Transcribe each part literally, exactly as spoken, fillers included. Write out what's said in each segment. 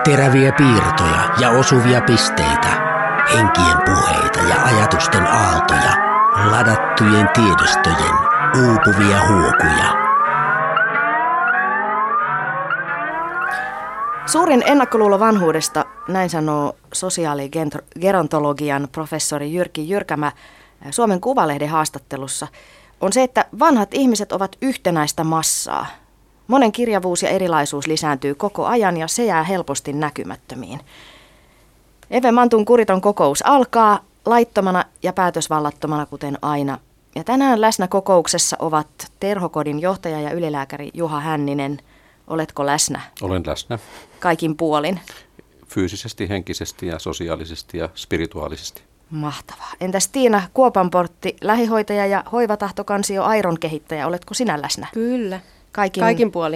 Teräviä piirtoja ja osuvia pisteitä, henkien puheita ja ajatusten aaltoja, ladattujen tiedostojen uupuvia huokuja. Suurin ennakkoluulo vanhuudesta, näin sanoo sosiaaligerontologian professori Jyrki Jyrkämä Suomen Kuvalehden haastattelussa, on se, että vanhat ihmiset ovat yhtenäistä massaa. Monen kirjavuus ja erilaisuus lisääntyy koko ajan ja se jää helposti näkymättömiin. Eve Mantun kuriton kokous alkaa laittomana ja päätösvallattomana kuten aina. Ja tänään läsnä kokouksessa ovat Terhokodin johtaja ja ylilääkäri Juha Hänninen. Oletko läsnä? Olen läsnä. Kaikin puolin? Fyysisesti, henkisesti ja sosiaalisesti ja spirituaalisesti. Mahtavaa. Entäs Tiina Kuopanportti, lähihoitaja ja hoivatahtokansio Airon kehittäjä, oletko sinä läsnä? Kyllä. Kaikin, Kaikin puolin.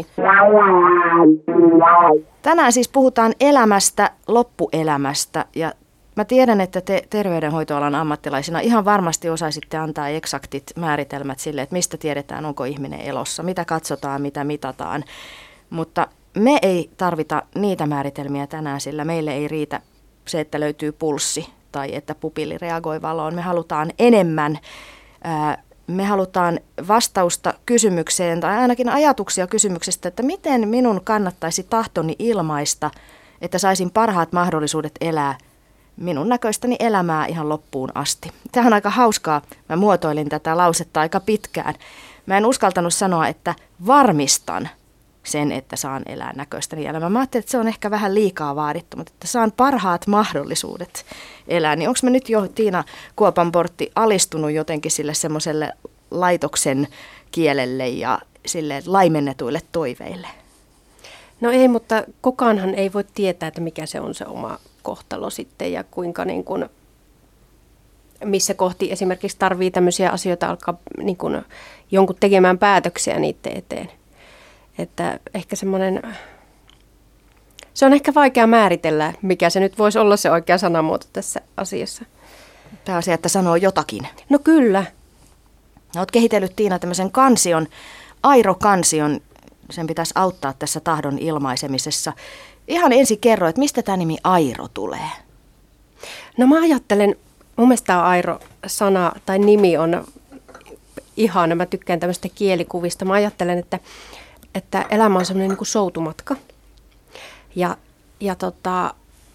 Tänään siis puhutaan elämästä, loppuelämästä ja mä tiedän, että te terveydenhoitoalan ammattilaisina ihan varmasti osaisitte antaa eksaktit määritelmät sille, että mistä tiedetään, onko ihminen elossa, mitä katsotaan, mitä mitataan. Mutta me ei tarvita niitä määritelmiä tänään, sillä meille ei riitä se, että löytyy pulssi tai että pupilli reagoi valoon. Me halutaan enemmän. Me halutaan vastausta kysymykseen tai ainakin ajatuksia kysymyksestä, että miten minun kannattaisi tahtoni ilmaista, että saisin parhaat mahdollisuudet elää minun näköistäni elämää ihan loppuun asti. Tämä on aika hauskaa. Mä muotoilin tätä lausetta aika pitkään. Mä en uskaltanut sanoa, että varmistan sen, että saan elää näköistäni elämää. Mä ajattelin, että se on ehkä vähän liikaa vaadittu, mutta että saan parhaat mahdollisuudet elää. Niin onko me nyt jo, Tiina Kuopanportti, alistunut jotenkin sille semmoiselle laitoksen kielelle ja sille laimennetuille toiveille? No ei, mutta kukaanhan ei voi tietää, että mikä se on se oma kohtalo sitten ja kuinka niin kuin, missä kohti esimerkiksi tarvii tämmöisiä asioita alkaa niin kuin jonkun tekemään päätöksiä niiden eteen. Että ehkä semmoinen, se on ehkä vaikea määritellä, mikä se nyt voisi olla se oikea sanamuoto tässä asiassa. Pääasia, että sanoo jotakin. No kyllä. Olet kehitellyt, Tiina, tämmöisen kansion, Airo-kansion, sen pitäisi auttaa tässä tahdon ilmaisemisessa. Ihan ensin kerro, että mistä tämä nimi Airo tulee? No mä ajattelen, mun mielestä tämä Airo-sana tai nimi on ihana, mä tykkään tämmöistä kielikuvista. Mä ajattelen, että, että elämä on semmoinen niin kuin soutumatka. Ja, ja tota,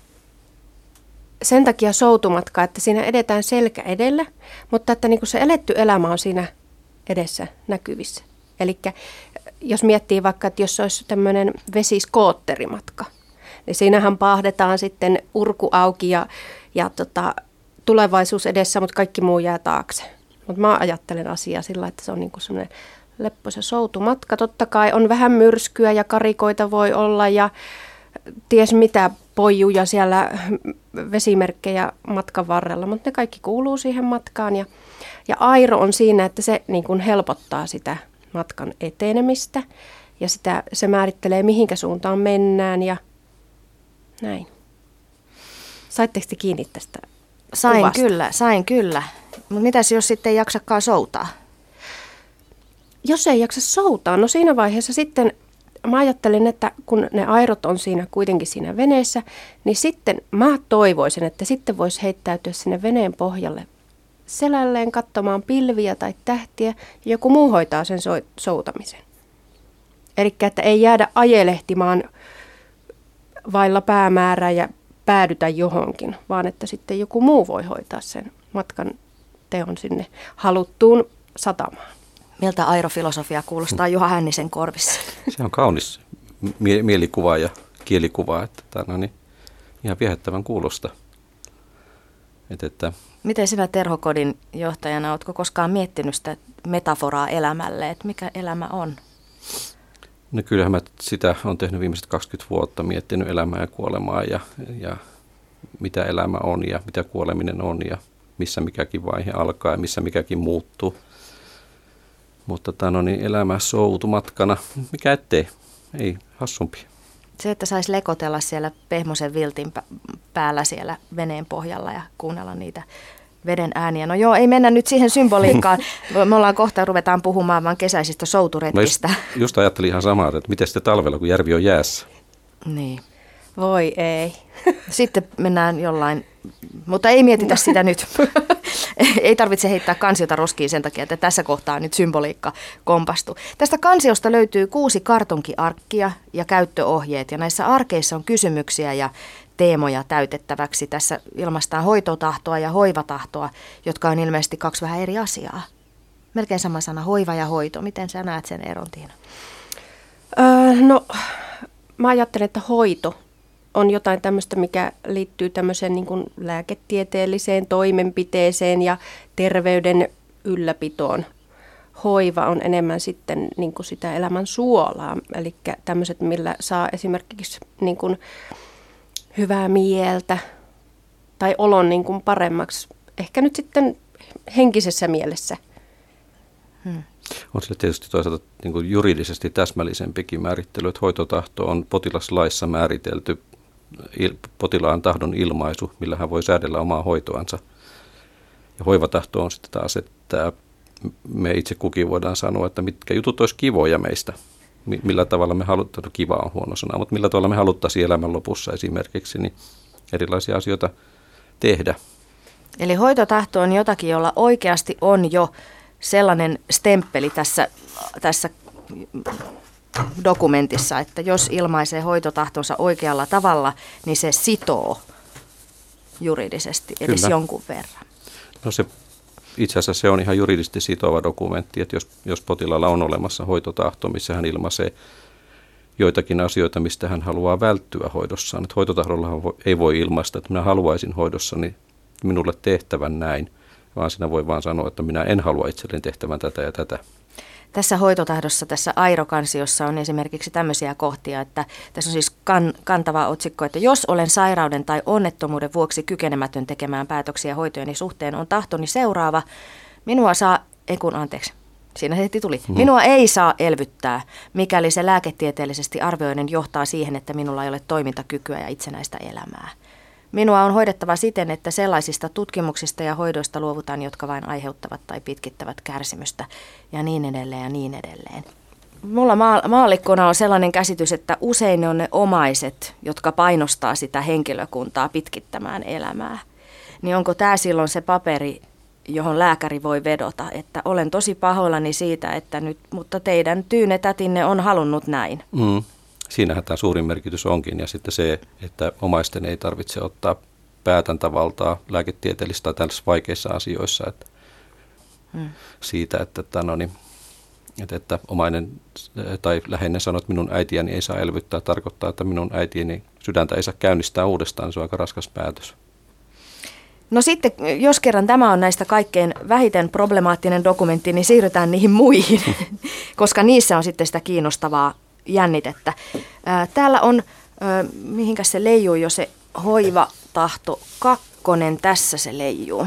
sen takia soutumatka, että siinä edetään selkä edellä, mutta että niin kuin se eletty elämä on siinä edessä näkyvissä. Eli jos miettii vaikka, että jos olisi tämmöinen vesiskootterimatka, niin siinähän paahdetaan sitten urku auki ja, ja tota, tulevaisuus edessä, mutta kaikki muu jää taakse. Mutta mä ajattelen asiaa sillä, että se on niinku semmoinen leppoisa soutumatka. Totta kai on vähän myrskyä ja karikoita voi olla ja ties mitä pojuja siellä vesimerkkejä matkan varrella, mutta ne kaikki kuuluu siihen matkaan. Ja, ja Airo on siinä, että se niin kuin helpottaa sitä matkan etenemistä ja sitä, se määrittelee, mihinkä suuntaan mennään ja näin. Saitteko te kiinni tästä Sain kuvasta? kyllä, sain kyllä. Mutta mitäs jos sitten ei jaksakaan soutaa? Jos ei jaksa soutaa, no siinä vaiheessa sitten mä ajattelen, että kun ne airot on siinä kuitenkin siinä veneessä, niin sitten mä toivoisin, että sitten voisi heittäytyä sinne veneen pohjalle selälleen katsomaan pilviä tai tähtiä ja joku muu hoitaa sen so- soutamisen. Eli että ei jäädä ajelehtimaan vailla päämäärää ja päädytä johonkin, vaan että sitten joku muu voi hoitaa sen matkan teon sinne haluttuun satamaan. Miltä airofilosofia kuulostaa Juha Hännisen korvissa? Se on kaunis mie- mielikuva ja kielikuva, että tämä on niin ihan viehättävän kuulosta. Et, että Miten sinä Terhokodin johtajana, oletko koskaan miettinyt sitä metaforaa elämälle, että mikä elämä on? No kyllähän mä sitä on tehnyt viimeiset kaksikymmentä vuotta, miettinyt elämää ja kuolemaa ja, ja mitä elämä on ja mitä kuoleminen on ja missä mikäkin vaihe alkaa ja missä mikäkin muuttuu. Mutta tämä on niin elämä soutumatkana, mikä ettei, ei hassumpi. Se, että saisi lekotella siellä pehmoisen viltin päällä siellä veneen pohjalla ja kuunnella niitä veden ääniä. No joo, ei mennä nyt siihen symboliikkaan. Me ollaan kohta, ruvetaan puhumaan vaan kesäisistä souturetkistä. Just, just ajattelin ihan samaa, että miten sitten talvella, kun järvi on jäässä. Niin. Voi ei. Sitten mennään jollain, mutta ei mietitä sitä nyt. Ei tarvitse heittää kansiota roskiin sen takia, että tässä kohtaa nyt symboliikka kompastuu. Tästä kansiosta löytyy kuusi kartonkiarkkia ja käyttöohjeet, ja näissä arkeissa on kysymyksiä ja teemoja täytettäväksi. Tässä ilmaistaan hoitotahtoa ja hoivatahtoa, jotka on ilmeisesti kaksi vähän eri asiaa. Melkein sama sana, hoiva ja hoito. Miten sä näet sen eron, Tiina? Öö, no, mä ajattelen, että hoito on jotain tämmöistä, mikä liittyy tämmöiseen niin kuin lääketieteelliseen toimenpiteeseen ja terveyden ylläpitoon. Hoiva on enemmän sitten niin kuin sitä elämän suolaa, eli tämmöiset, millä saa esimerkiksi niin kuin hyvää mieltä tai olon niin kuin paremmaksi, ehkä nyt sitten henkisessä mielessä. Hmm. On sille tietysti toisaalta niin kuin juridisesti täsmällisempikin määrittely, että hoitotahto on potilaslaissa määritelty il, potilaan tahdon ilmaisu, millä hän voi säädellä omaa hoitoansa. Ja hoivatahto on sitten taas, että me itse kukin voidaan sanoa, että mitkä jutut olisi kivoja meistä. Millä tavalla me haluttaisiin, kiva on huono sana, mutta millä tavalla me haluttaisiin elämän lopussa esimerkiksi niin erilaisia asioita tehdä. Eli hoitotahto on jotakin, jolla oikeasti on jo sellainen stemppeli tässä, tässä dokumentissa, että jos ilmaisee hoitotahtonsa oikealla tavalla, niin se sitoo juridisesti edes Kyllä. jonkun verran. No se, itse asiassa se on ihan juridisesti sitova dokumentti, että jos, jos potilaalla on olemassa hoitotahto, missä hän ilmaisee joitakin asioita, mistä hän haluaa välttyä hoidossaan. Että hoitotahdollahan ei voi ilmaista, että minä haluaisin hoidossani minulle tehtävän näin, vaan siinä voi vaan sanoa, että minä en halua itselleni tehtävän tätä ja tätä. Tässä hoitotahdossa, tässä Airo-kansiossa on esimerkiksi tämmöisiä kohtia, että tässä on siis kan, kantava otsikko, että jos olen sairauden tai onnettomuuden vuoksi kykenemätön tekemään päätöksiä hoitojeni suhteen, on tahtoni seuraava. Minua saa, ei kun anteeksi, siinä heti tuli. Hmm. Minua ei saa elvyttää, mikäli se lääketieteellisesti arvioiden johtaa siihen, että minulla ei ole toimintakykyä ja itsenäistä elämää. Minua on hoidettava siten, että sellaisista tutkimuksista ja hoidoista luovutaan, jotka vain aiheuttavat tai pitkittävät kärsimystä ja niin edelleen ja niin edelleen. Mulla maallikkona on sellainen käsitys, että usein ne on ne omaiset, jotka painostaa sitä henkilökuntaa pitkittämään elämää. Niin onko tämä silloin se paperi, johon lääkäri voi vedota, että olen tosi pahoillani siitä, että nyt, mutta teidän tyynetätinne on halunnut näin. Mm. Siinähän tämä suurin merkitys onkin, ja sitten se, että omaisten ei tarvitse ottaa päätäntävaltaa lääketieteellistä tai tällaisissa vaikeissa asioissa. Että hmm. Siitä, että, että, no niin, että, että omainen tai läheinen sanoo, että minun äitiäni ei saa elvyttää, tarkoittaa, että minun äitieni sydäntä ei saa käynnistää uudestaan, se on aika raskas päätös. No sitten, jos kerran tämä on näistä kaikkein vähiten problemaattinen dokumentti, niin siirrytään niihin muihin, koska niissä on sitten sitä kiinnostavaa jännitettä. Täällä on, mihinkäs se leijuu jo se hoivatahto kakkonen, tässä se leijuu.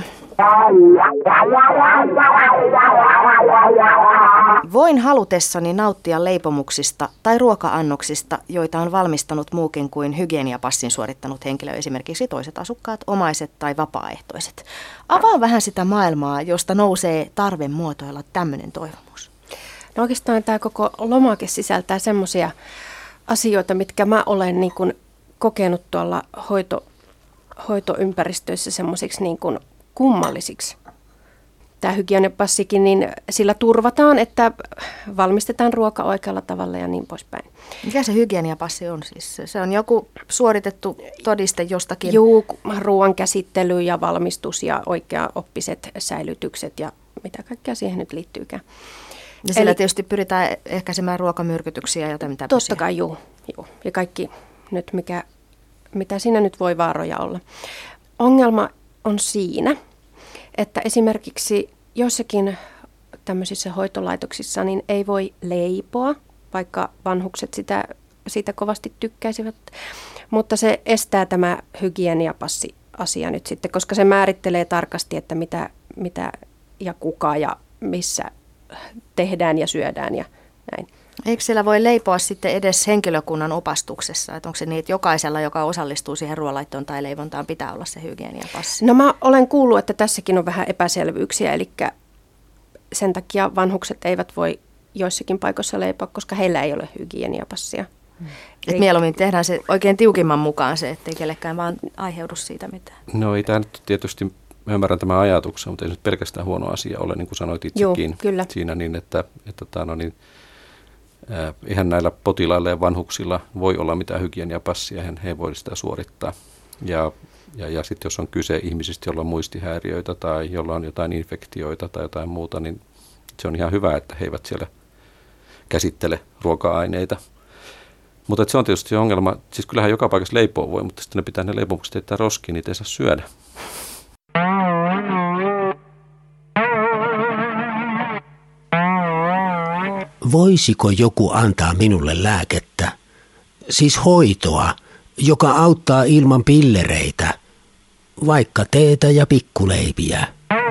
Voin halutessani nauttia leipomuksista tai ruoka-annoksista, joita on valmistanut muukin kuin hygieniapassin suorittanut henkilö, esimerkiksi toiset asukkaat, omaiset tai vapaaehtoiset. Avaa vähän sitä maailmaa, josta nousee tarve muotoilla tämmöinen toivomus. No oikeastaan tämä koko lomake sisältää semmoisia asioita, mitkä mä olen niin kuin kokenut tuolla hoito, hoitoympäristöissä semmoisiksi niin kuin kummallisiksi. Tämä hygieniapassikin, niin sillä turvataan, että valmistetaan ruoka oikealla tavalla ja niin poispäin. Mikä se hygieniapassi on siis? Se on joku suoritettu todiste jostakin? Juu, ruoan käsittely ja valmistus ja oikeaoppiset säilytykset ja mitä kaikkea siihen nyt liittyykään. Ja sillä Eli, tietysti pyritään ehkäisemään ruokamyrkytyksiä ja jotain tämmöisiä. Totta kai, juu, juu. Ja kaikki nyt, mikä, mitä siinä nyt voi vaaroja olla. Ongelma on siinä, että esimerkiksi jossakin tämmöisissä hoitolaitoksissa niin ei voi leipoa, vaikka vanhukset sitä, siitä kovasti tykkäisivät. Mutta se estää tämä hygieniapassi-asia nyt sitten, koska se määrittelee tarkasti, että mitä, mitä ja kuka ja missä tehdään ja syödään ja näin. Eikö siellä voi leipoa sitten edes henkilökunnan opastuksessa? Että onko se niin, että jokaisella, joka osallistuu siihen ruoanlaittoon tai leivontaan, pitää olla se hygieniapassi? No mä olen kuullut, että tässäkin on vähän epäselvyyksiä, eli sen takia vanhukset eivät voi joissakin paikoissa leipoa, koska heillä ei ole hygieniapassia. Et mieluummin tehdään se oikein tiukimman mukaan se, ettei kellekään vaan aiheudu siitä mitään. No ei tämä nyt tietysti, mä ymmärrän tämän ajatuksen, mutta ei nyt pelkästään huono asia ole, niin kuin sanoit itsekin. Joo, kyllä. Siinä niin, että, että tää, no niin, ää, eihän näillä potilailla ja vanhuksilla voi olla mitään hygieniapassia, he ei voi sitä suorittaa. Ja, ja, ja sitten jos on kyse ihmisistä, joilla on muistihäiriöitä tai jolla on jotain infektioita tai jotain muuta, niin se on ihan hyvä, että he eivät siellä käsittele ruoka-aineita. Mutta se on tietysti se ongelma, siis kyllähän joka paikassa leipoa voi, mutta sitten ne pitää ne leipomukset heittää roskiin, niitä ei saa syödä. Voisiko joku antaa minulle lääkettä, siis hoitoa, joka auttaa ilman pillereitä, vaikka teetä ja pikkuleipiä?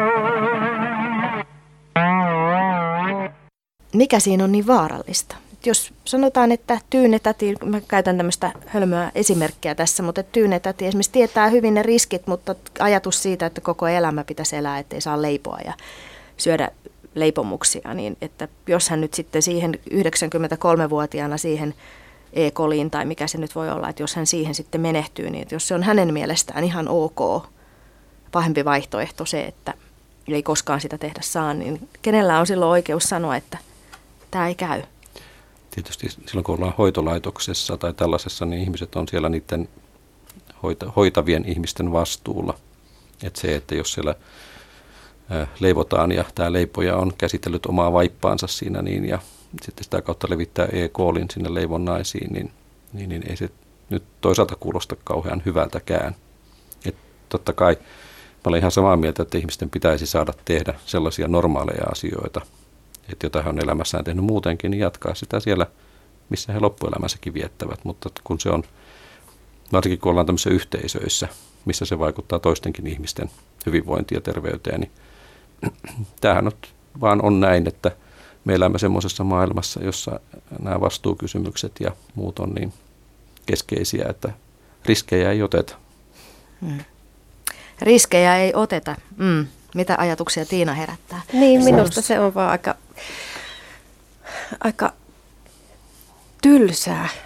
Mikä siinä on niin vaarallista? Jos sanotaan, että tyynetäti, mä käytän tämmöistä hölmöä esimerkkiä tässä, mutta tyynetäti esimerkiksi tietää hyvin ne riskit, mutta ajatus siitä, että koko elämä pitäisi elää, ettei saa leipoa ja syödä leipomuksia, niin että jos hän nyt sitten siihen yhdeksänkymmentäkolmevuotiaana siihen E. coliin tai mikä se nyt voi olla, että jos hän siihen sitten menehtyy, niin että jos se on hänen mielestään ihan ok, pahempi vaihtoehto se, että ei koskaan sitä tehdä saa, niin kenellä on silloin oikeus sanoa, että tämä ei käy? Tietysti silloin, kun ollaan hoitolaitoksessa tai tällaisessa, niin ihmiset on siellä niiden hoita, hoitavien ihmisten vastuulla. Että se, että jos siellä ää, leivotaan ja tämä leipoja on käsitellyt omaa vaippaansa siinä niin, ja sitten sitä kautta levittää E. colin sinne leivonnaisiin, niin, niin, niin ei se nyt toisaalta kuulosta kauhean hyvältäkään. Et totta kai mä olen ihan samaa mieltä, että ihmisten pitäisi saada tehdä sellaisia normaaleja asioita, että jota he on elämässään tehnyt muutenkin, niin jatkaa sitä siellä, missä he loppuelämässäkin viettävät. Mutta kun se on, varsinkin kun ollaan tämmöisissä yhteisöissä, missä se vaikuttaa toistenkin ihmisten hyvinvointiin ja terveyteen, niin tämähän vaan on näin, että me elämme semmoisessa maailmassa, jossa nämä vastuukysymykset ja muut on niin keskeisiä, että riskejä ei oteta. Hmm. Riskejä ei oteta. Mm. Mitä ajatuksia Tiina herättää? Niin, minusta se on vaan aika, aika tylsää.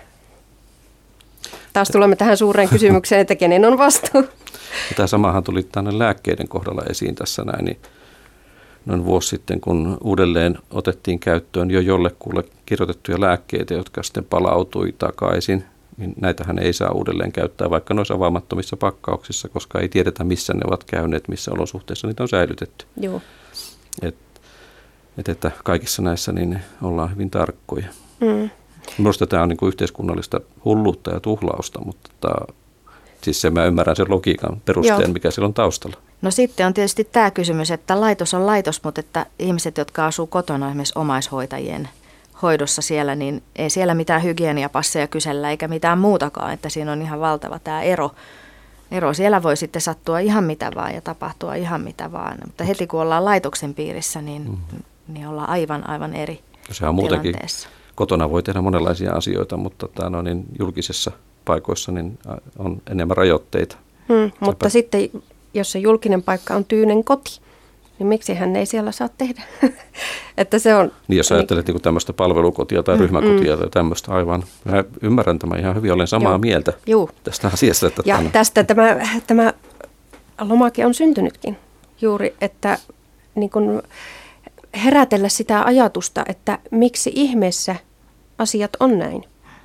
Taas tulemme tähän suureen kysymykseen, että kenen on vastuu. Tämä samahan tuli tänne lääkkeiden kohdalla esiin tässä näin, niin noin vuosi sitten, kun uudelleen otettiin käyttöön jo jollekulle kirjoitettuja lääkkeitä, jotka sitten palautui takaisin, niin näitähän ei saa uudelleen käyttää, vaikka noissa avaamattomissa pakkauksissa, koska ei tiedetä, missä ne ovat käyneet, missä olosuhteissa niitä on säilytetty. Joo. Et, et, että kaikissa näissä niin ollaan hyvin tarkkoja. Mm. Minusta tämä on niin kuin yhteiskunnallista hulluutta ja tuhlausta, mutta tämä, siis se mä ymmärrän sen logiikan perusteen, Joo. mikä siellä on taustalla. No sitten on tietysti tämä kysymys, että laitos on laitos, mutta että ihmiset, jotka asuu kotona esimerkiksi omaishoitajien hoidossa siellä, niin ei siellä mitään hygieniapasseja kysellä eikä mitään muutakaan, että siinä on ihan valtava tämä ero. Ero siellä voi sitten sattua ihan mitä vaan ja tapahtua ihan mitä vaan, mutta heti kun ollaan laitoksen piirissä, niin, mm-hmm. niin ollaan aivan, aivan eri Sehän muutenkin kotona voi tehdä monenlaisia asioita, mutta tämä no, niin julkisessa paikoissa niin on enemmän rajoitteita. Hmm, mutta Säpä... sitten, jos se julkinen paikka on Tyynen koti, niin miksi hän ei siellä saa tehdä? Että se on, niin jos ajattelet niin tämmöistä palvelukotia tai mm, ryhmäkotia mm. tai tämmöistä aivan, mä ymmärrän tämän ihan hyvin, olen samaa Joo. mieltä Joo. tästä asiasta. Että ja tämän... tästä tämä, tämä lomake on syntynytkin juuri, että niin kun herätellä sitä ajatusta, että miksi ihmeessä asiat on näin.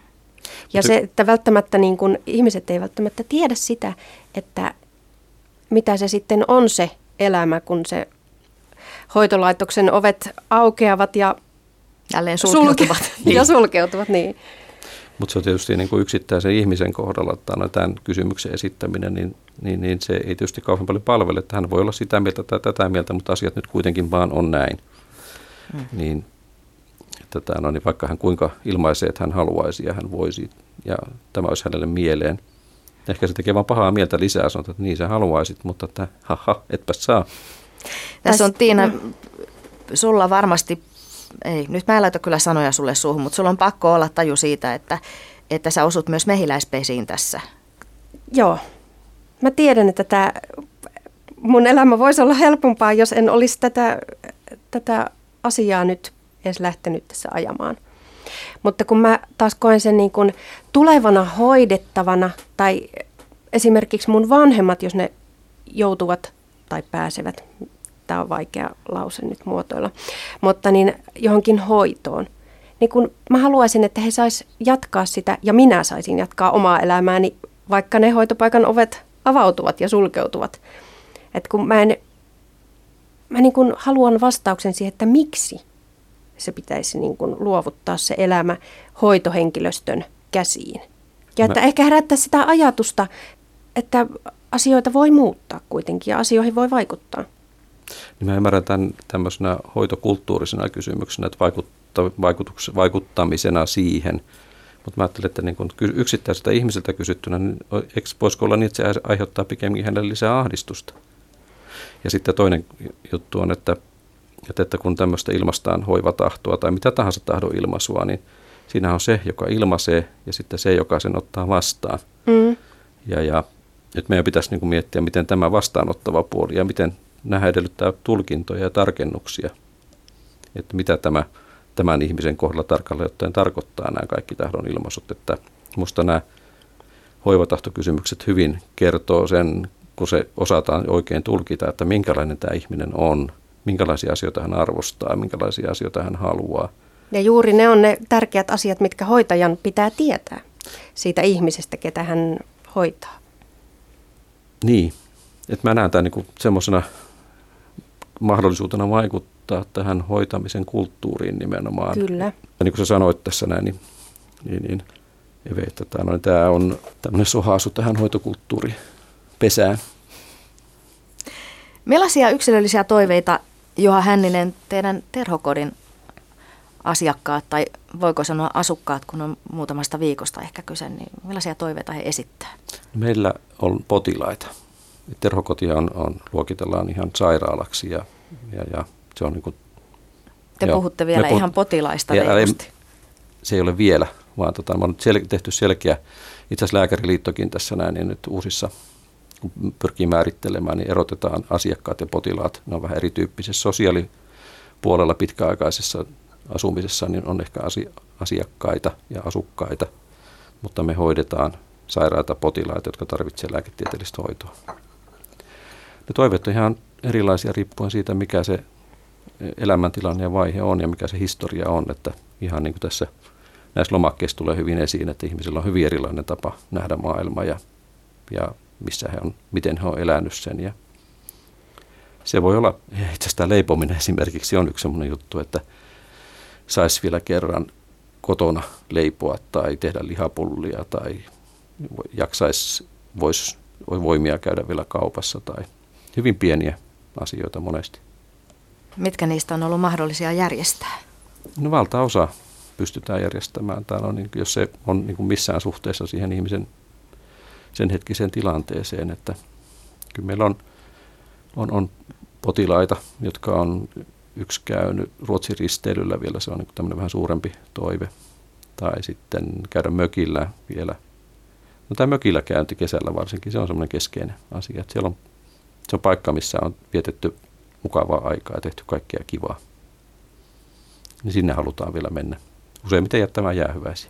Ja Mutta... se, että välttämättä niin kun, ihmiset ei välttämättä tiedä sitä, että mitä se sitten on se elämä, kun se hoitolaitoksen ovet aukeavat ja jälleen sulkeutuvat. Sulke- niin. Ja sulkeutuvat, niin. Mutta se on tietysti niin kuin yksittäisen ihmisen kohdalla, että tämän kysymyksen esittäminen, niin, niin, niin se ei tietysti kauhean paljon palvele, että hän voi olla sitä mieltä tai tätä mieltä, mutta asiat nyt kuitenkin vaan on näin. Hmm. Niin, että tämä, no, niin vaikka hän kuinka ilmaisee, että hän haluaisi ja hän voisi, ja tämä olisi hänelle mieleen. Ehkä se tekee vaan pahaa mieltä lisää, sanotaan, että niin sä haluaisit, mutta että haha, etpä saa. Tässä on Tiina, sulla varmasti, ei, nyt mä en laita kyllä sanoja sulle suuhun, mutta sulla on pakko olla taju siitä, että, että sä osut myös mehiläispesiin tässä. Joo, mä tiedän, että tämä mun elämä voisi olla helpompaa, jos en olisi tätä, tätä asiaa nyt edes lähtenyt tässä ajamaan. Mutta kun mä taas koen sen niin kuin tulevana hoidettavana, tai esimerkiksi mun vanhemmat, jos ne joutuvat tai pääsevät, tämä on vaikea lause nyt muotoilla, mutta niin johonkin hoitoon, niin kun mä haluaisin, että he sais jatkaa sitä, ja minä saisin jatkaa omaa elämääni, vaikka ne hoitopaikan ovet avautuvat ja sulkeutuvat. Et kun mä en, mä niin kun haluan vastauksen siihen, että miksi se pitäisi niin kun luovuttaa se elämä hoitohenkilöstön käsiin. Ja että mä... ehkä herättää sitä ajatusta, että asioita voi muuttaa kuitenkin ja asioihin voi vaikuttaa. Niin mä ymmärrän tämän tämmöisenä hoitokulttuurisena kysymyksenä, että vaikuttamisena siihen. Mutta mä ajattelen, että niin kun yksittäiseltä ihmiseltä kysyttynä, niin voisiko olla niin, että se aiheuttaa pikemminkin hänelle lisää ahdistusta. Ja sitten toinen juttu on, että, että kun tämmöistä ilmaistaan hoivatahtoa tai mitä tahansa tahdon ilmaisua, niin siinä on se, joka ilmaisee ja sitten se, joka sen ottaa vastaan. Mm. Ja, ja nyt meidän pitäisi niin kuin miettiä, miten tämä vastaanottava puoli ja miten nämä edellyttää tulkintoja ja tarkennuksia. Että mitä tämä tämän ihmisen kohdalla tarkalleen ottaen tarkoittaa nämä kaikki tahdon ilmaisut. Että musta nämä hoivatahtokysymykset hyvin kertoo sen, kun se osataan oikein tulkita, että minkälainen tämä ihminen on, minkälaisia asioita hän arvostaa, minkälaisia asioita hän haluaa. Ja juuri ne on ne tärkeät asiat, mitkä hoitajan pitää tietää siitä ihmisestä, ketä hän hoitaa. Niin, että mä näen tämän niin semmoisena mahdollisuutena vaikuttaa tähän hoitamisen kulttuuriin nimenomaan. Kyllä. Ja niin kuin sä sanoit tässä näin, niin, niin, niin Eve, että tämä, no, tämä on tämmöinen sohaasu tähän hoitokulttuuripesään. Millaisia yksilöllisiä toiveita, Juha Hänninen, teidän terhokodin asiakkaat, tai voiko sanoa asukkaat, kun on muutamasta viikosta ehkä kyse, niin millaisia toiveita he esittää? Meillä on potilaita. Terhokotia on, on, luokitellaan ihan sairaalaksi ja, ja, ja se on niin kuin... Te joo, puhutte vielä ihan puh- potilaista reilusti. Se ei ole vielä, vaan tota, on sel- tehty selkeä, itse asiassa Lääkäriliittokin tässä näin, niin nyt uusissa, kun pyrkii määrittelemään, niin erotetaan asiakkaat ja potilaat. Ne on vähän erityyppisessä sosiaalipuolella pitkäaikaisessa asumisessa, niin on ehkä asiakkaita ja asukkaita, mutta me hoidetaan sairaita potilaita, jotka tarvitsevat lääketieteellistä hoitoa. Ne toiveet on ihan erilaisia riippuen siitä, mikä se elämäntilanne ja vaihe on ja mikä se historia on. Että ihan niin kuin tässä näissä lomakkeissa tulee hyvin esiin, että ihmisillä on hyvin erilainen tapa nähdä maailma ja, ja missä he on, miten he on elänyt sen. Ja se voi olla, itse asiassa leipominen esimerkiksi on yksi sellainen juttu, että saisi vielä kerran kotona leipoa tai tehdä lihapullia tai jaksaisi, voisi voimia käydä vielä kaupassa tai hyvin pieniä asioita monesti. Mitkä niistä on ollut mahdollisia järjestää? No valtaosa pystytään järjestämään. Täällä on, jos se on niin kuin missään suhteessa siihen ihmisen sen hetkiseen tilanteeseen, että kyllä meillä on, on, on potilaita, jotka on yksi käynyt Ruotsin risteilyllä vielä, se on niin kuin tämmöinen vähän suurempi toive, tai sitten käydä mökillä vielä. No tämä mökillä käynti kesällä varsinkin, se on semmoinen keskeinen asia, että siellä on, se on paikka, missä on vietetty mukavaa aikaa ja tehty kaikkea kivaa. Niin sinne halutaan vielä mennä. Useimmiten jättämään jäähyväisiä.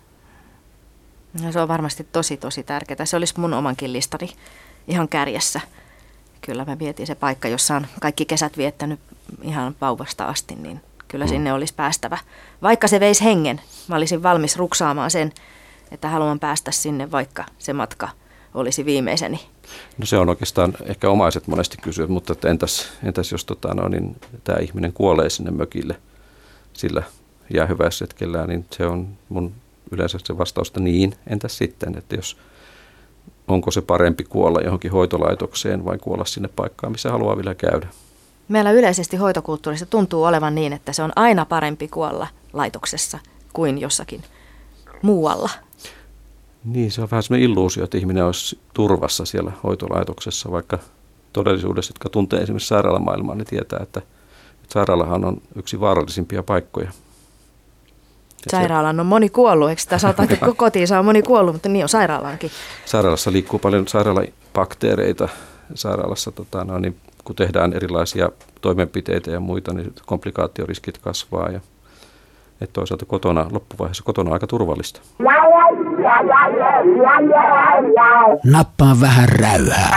No, se on varmasti tosi, tosi tärkeää. Se olisi mun omankin listani ihan kärjessä. Kyllä mä mietin se paikka, jossa on kaikki kesät viettänyt ihan vauvasta asti, niin kyllä sinne mm. olisi päästävä. Vaikka se veisi hengen, mä olisin valmis ruksaamaan sen, että haluan päästä sinne, vaikka se matka olisi viimeiseni. No se on oikeastaan, ehkä omaiset monesti kysyvät, mutta että entäs, entäs jos tota, no, niin, tämä ihminen kuolee sinne mökille sillä jäähyväishetkellä, niin se on mun yleensä se vastausta niin. Entäs sitten, että jos onko se parempi kuolla johonkin hoitolaitokseen vai kuolla sinne paikkaan, missä haluaa vielä käydä? Meillä yleisesti hoitokulttuurissa tuntuu olevan niin, että se on aina parempi kuolla laitoksessa kuin jossakin muualla. Niin, se on vähän sellainen illuusio, että ihminen olisi turvassa siellä hoitolaitoksessa, vaikka todellisuudessa, jotka tuntee esimerkiksi sairaalamaailmaa, niin tietää, että sairaalahan on yksi vaarallisimpia paikkoja. Sairaalaan on moni kuollut, eikö sitä sanotaan, että kotiinsa on moni kuollut, mutta niin on sairaalaankin. Sairaalassa liikkuu paljon sairaalabakteereita. Sairaalassa, tota, no, niin, kun tehdään erilaisia toimenpiteitä ja muita, niin komplikaatioriskit kasvaa. Ja että toisaalta kotona, loppuvaiheessa kotona aika turvallista. Nappaa vähän räyhää.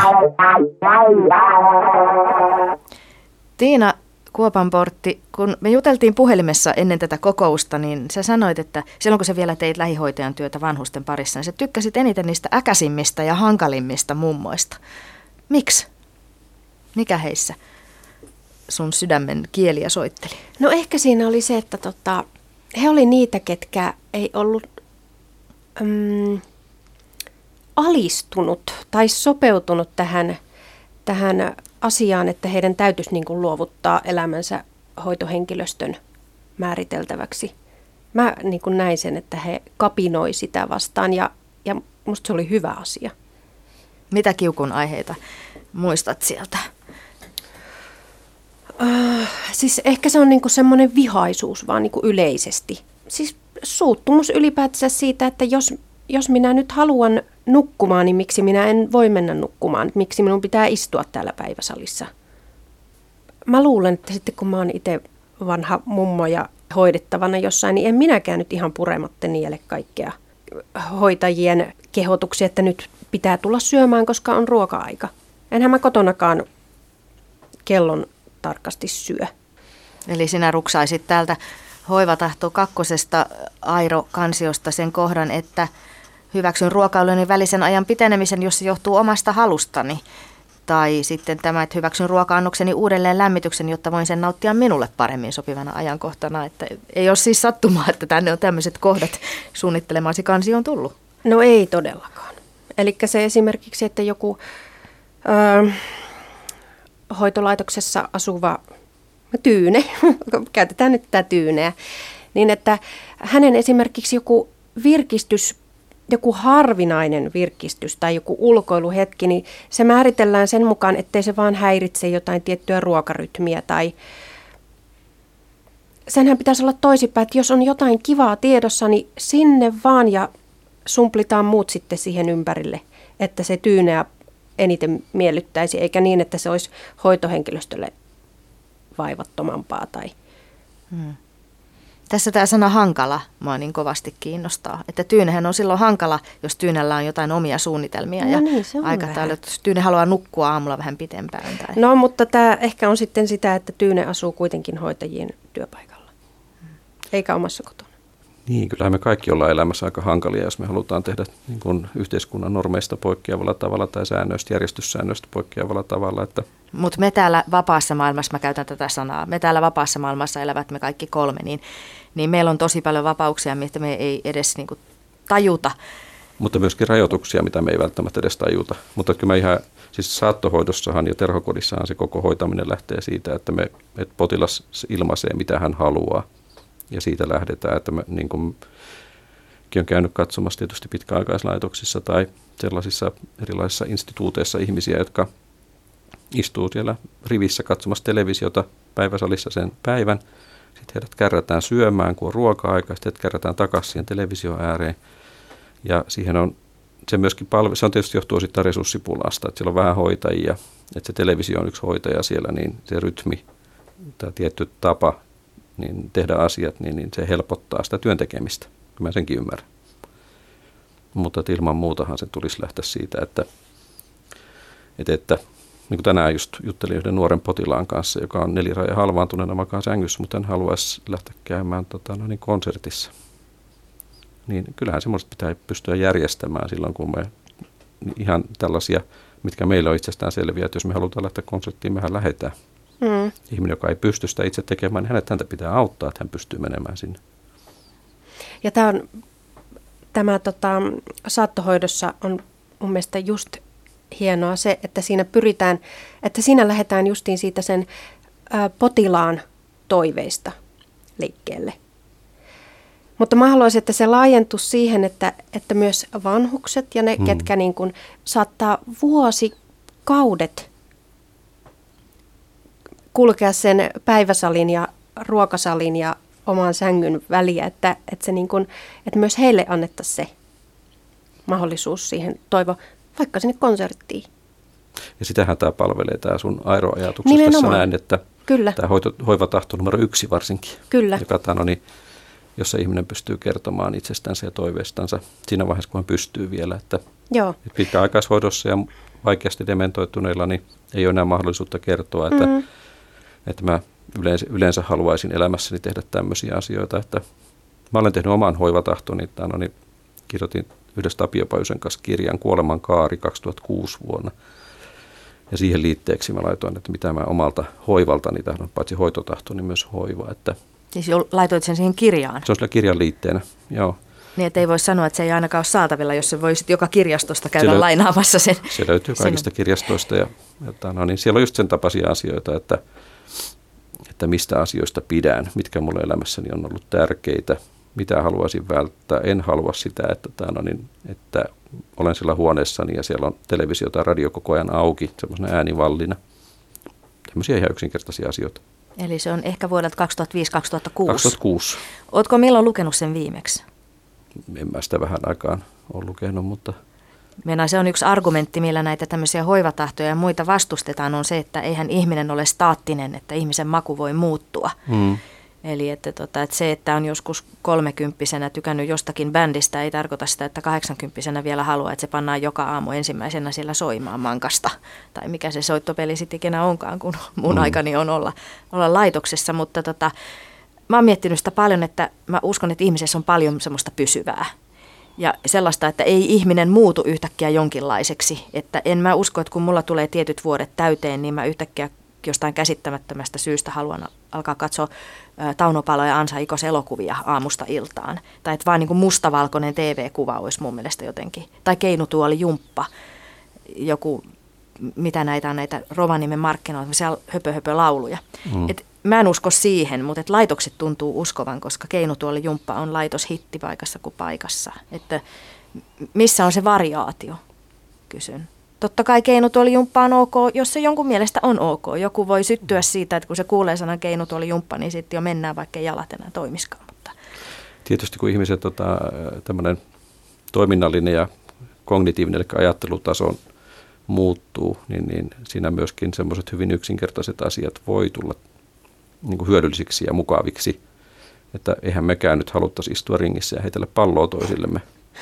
Tiina Kuopanportti, kun me juteltiin puhelimessa ennen tätä kokousta, niin sä sanoit, että silloin kun sä vielä teit lähihoitajan työtä vanhusten parissa, niin sä tykkäsit eniten niistä äkäsimmistä ja hankalimmista mummoista. Miksi? Mikä heissä sun sydämen kieliä soitteli? No ehkä siinä oli se, että tota, he oli niitä, ketkä ei ollut mm, alistunut tai sopeutunut tähän, tähän asiaan, että heidän täytyisi niin kuin luovuttaa elämänsä hoitohenkilöstön määriteltäväksi. Mä niin kuin näin sen, että he kapinoi sitä vastaan ja, ja musta se oli hyvä asia. Mitä kiukun aiheita muistat sieltä? Uh, siis ehkä se on niinku semmoinen vihaisuus vaan niinku yleisesti. Siis suuttumus ylipäätänsä siitä, että jos, jos minä nyt haluan nukkumaan, niin miksi minä en voi mennä nukkumaan? Miksi minun pitää istua täällä päiväsalissa? Mä luulen, että sitten kun mä oon itse vanha mummo ja hoidettavana jossain, niin en minäkään nyt ihan purematta niele kaikkea hoitajien kehotuksia, että nyt pitää tulla syömään, koska on ruoka-aika. Enhän mä kotonakaan kellon tarkasti syö. Eli sinä ruksaisit täältä Hoivatahto kakkosesta Airo-kansiosta sen kohdan, että hyväksyn ruokailuni välisen ajan pitenemisen, jos se johtuu omasta halustani. Tai sitten tämä, että hyväksyn ruoka-annokseni uudelleen lämmityksen, jotta voin sen nauttia minulle paremmin sopivana ajankohtana. Että ei ole siis sattumaa, että tänne on tämmöiset kohdat suunnittelemaasi kansioon tullut. No ei todellakaan. Eli se esimerkiksi, että joku Öö, hoitolaitoksessa asuva Tyyne, käytetään nyt tätä Tyyneä, niin että hänen esimerkiksi joku virkistys, joku harvinainen virkistys tai joku ulkoiluhetki, niin se määritellään sen mukaan, ettei se vaan häiritse jotain tiettyä ruokarytmiä tai senhän pitäisi olla toisinpäin, että jos on jotain kivaa tiedossa, niin sinne vaan ja sumplitaan muut sitten siihen ympärille, että se Tyyneä eniten miellyttäisi, eikä niin, että se olisi hoitohenkilöstölle vaivattomampaa. Tai. Hmm. Tässä tämä sana hankala mua niin kovasti kiinnostaa. Että Tyynehän on silloin hankala, jos Tyynellä on jotain omia suunnitelmia no ja niin, aikatauluja. Jos Tyyne haluaa nukkua aamulla vähän pitempään. Tai. No, mutta tämä ehkä on sitten sitä, että Tyyne asuu kuitenkin hoitajien työpaikalla, hmm. eikä omassa kotona. Niin, kyllähän me kaikki ollaan elämässä aika hankalia, jos me halutaan tehdä niin kuin yhteiskunnan normeista poikkeavalla tavalla tai säännöistä, järjestyssäännöistä poikkeavalla tavalla. Että mutta me täällä vapaassa maailmassa, mä käytän tätä sanaa, me täällä vapaassa maailmassa elävät me kaikki kolme, niin, niin meillä on tosi paljon vapauksia, mitä me ei edes niin kuin tajuta. Mutta myöskin rajoituksia, mitä me ei välttämättä edes tajuta. Mutta kyllä mä ihan, siis saattohoidossahan ja terhokodissahan se koko hoitaminen lähtee siitä, että, me, että potilas ilmaisee, mitä hän haluaa. Ja siitä lähdetään, että mä niin kuin, on käynyt katsomassa tietysti pitkäaikaislaitoksissa tai sellaisissa erilaisissa instituuteissa ihmisiä, jotka istuu siellä rivissä katsomassa televisiota päiväsalissa sen päivän. Sitten heidät kärrätään syömään, kun on ruoka-aika, sitten heidät kärrätään takaisin siihen television ääreen. Ja siihen on, se myöskin palve, se on tietysti johtuu osittain resurssipulasta, että siellä on vähän hoitajia, että se televisio on yksi hoitaja siellä, niin se rytmi, tämä tietty tapa, niin tehdä asiat, niin, niin se helpottaa sitä työntekemistä. Mä senkin ymmärrän. Mutta ilman muutahan se tulisi lähteä siitä, että, että, että niin kuin tänään just juttelin yhden nuoren potilaan kanssa, joka on neliraja halvaantuneena makaa sängyssä, mutta hän haluaisi lähteä käymään tota, no niin, konsertissa. Niin kyllähän semmoista pitää pystyä järjestämään silloin, kun me ihan tällaisia, mitkä meillä on itsestään selviä, että jos me halutaan lähteä konserttiin, mehän lähdetään. Mm. Ihminen, joka ei pysty sitä itse tekemään, niin hänet häntä pitää auttaa, että hän pystyy menemään sinne. Ja tämä, on, tämä tota, saattohoidossa on mun mielestä just hienoa se, että siinä pyritään, että siinä lähdetään justiin siitä sen ä, potilaan toiveista liikkeelle. Mutta mä haluaisin, että se laajentuisi siihen, että, että myös vanhukset ja ne, mm. ketkä niin kun saattaa vuosikaudet kulkea sen päiväsalin ja ruokasalin ja oman sängyn väliä, että, että, se niin kun, että myös heille annettaisiin se mahdollisuus siihen toivo, vaikka sinne konserttiin. Ja sitähän tämä palvelee, tämä sun Airo-ajatuksessa tässä näin, että Kyllä. tämä hoito, hoivatahto numero yksi varsinkin, Kyllä. joka tämä, no niin, jossa ihminen pystyy kertomaan itsestänsä ja toiveistansa siinä vaiheessa, kun hän pystyy vielä. Että, Joo. että pitkäaikaishoidossa ja vaikeasti dementoituneilla niin ei ole enää mahdollisuutta kertoa, että, mm. että mä yleensä, yleensä haluaisin elämässäni tehdä tämmöisiä asioita. Että mä olen tehnyt oman hoivatahtoni, no niin, kirjoitin yhdessä Tapio Pajusen kanssa kirjan Kuoleman kaari kaksituhattakuusi vuonna. Ja siihen liitteeksi mä laitoin, että mitä mä omalta hoivaltani tahdon, paitsi hoitotahto, niin myös hoiva. Että siis laitoit sen siihen kirjaan? Se on sillä kirjan liitteenä, joo. Niin, että ei voi sanoa, että se ei ainakaan ole saatavilla, jos se voisit joka kirjastosta käydä se lainaamassa sen. Se löytyy kaikista sen. kirjastoista. Ja, ja no niin, siellä on just sen tapaisia asioita, että, että mistä asioista pidän, mitkä mulle elämässäni on ollut tärkeitä, mitä haluaisin välttää. En halua sitä, että, no niin, että olen siellä huoneessani ja siellä on televisio tai radio koko ajan auki, semmoisena äänivallina. Tämmöisiä ihan yksinkertaisia asioita. Eli se on ehkä vuodelta kaksituhattaviisi kaksituhattakuusi. kaksituhattakuusi. Ootko milloin lukenut sen viimeksi? En mä sitä vähän aikaan ole lukenut, mutta... Meina se on yksi argumentti, millä näitä tämmöisiä hoivatahtoja ja muita vastustetaan, on se, että eihän ihminen ole staattinen, että ihmisen maku voi muuttua. Mm. Eli että, tota, että se, että on joskus kolmekymppisenä tykännyt jostakin bändistä, ei tarkoita sitä, että kahdeksankymppisenä vielä haluaa, että se pannaan joka aamu ensimmäisenä siellä soimaan mankasta. Tai mikä se soittopeli sitten ikinä onkaan, kun mun mm. aikani on olla, olla laitoksessa. Mutta tota, mä oon miettinyt sitä paljon, että mä uskon, että ihmisessä on paljon semmoista pysyvää. Ja sellaista, että ei ihminen muutu yhtäkkiä jonkinlaiseksi. Että en mä usko, että kun mulla tulee tietyt vuodet täyteen, niin mä yhtäkkiä jostain käsittämättömästä syystä haluan alkaa katsoa ä, Tauno Palo ja Ansa Ikos elokuvia aamusta iltaan. Tai että vaan niin kuin mustavalkoinen T V-kuva olisi mun mielestä jotenkin. Tai keinutuoli jumppa, joku, mitä näitä on näitä Rovaniemen markkinoilla, siellä höpö höpö lauluja. Mm. Et mä en usko siihen, mutta et laitokset tuntuu uskovan, koska keinutuoli jumppa on laitos hittipaikassa kuin paikassa. Että missä on se variaatio, kysyn. Totta kai keinutuolijumppa on ok, jos se jonkun mielestä on ok. Joku voi syttyä siitä, että kun se kuulee sanan keinutuolijumppa, niin sitten jo mennään, vaikka ei jalat enää toimiskaan. Mutta. Tietysti kun ihmiset tota, tämmöinen toiminnallinen ja kognitiivinen, eli ajattelutaso muuttuu, niin, niin siinä myöskin semmoiset hyvin yksinkertaiset asiat voi tulla niin kuin hyödyllisiksi ja mukaviksi. Että eihän mekään nyt haluttaisi istua ringissä ja heitellä palloa toisillemme,